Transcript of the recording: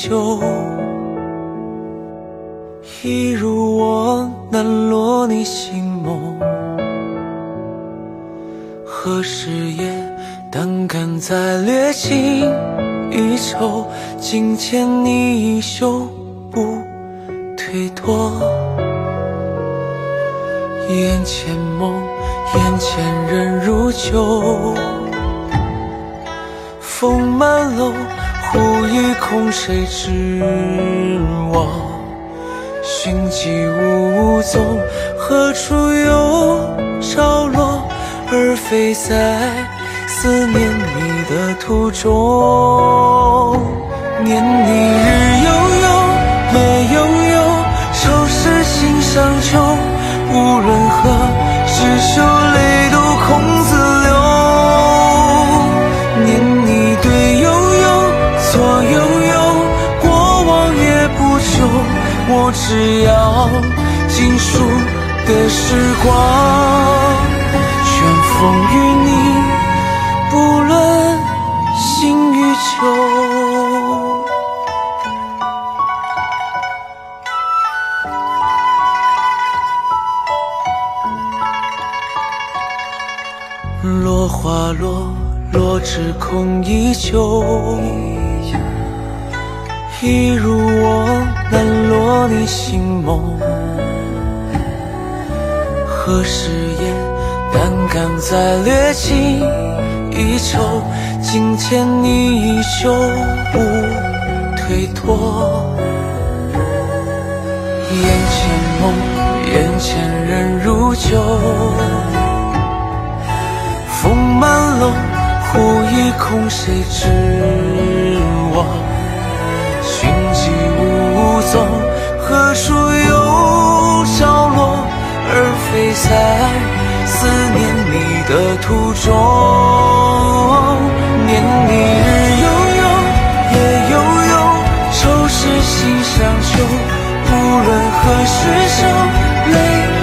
久。一如我难落你心眸，何时也胆敢再略尽一筹，紧牵你衣袖不推脱。眼前梦，眼前人如旧，风满楼，忽已空，谁知我寻迹无踪，何处有着落，而非在思念你的途中。念你日悠悠，夜悠悠，愁是心上揪，无论何时休，泪都空自流。念你对悠悠，错悠悠，过往也不求，我只要尽数的时光，全奉与你，不论新与旧。落花落，落至空依旧，一如我难落你心眸。何时也胆敢再略尽一筹，紧牵你衣袖不推脱。眼前梦，眼前人如旧，风满楼，忽已空，谁知我寻迹无踪，何处有着落，而非在思念你的途中。念你日悠悠，夜悠悠，愁是心上揪，不论何时休，泪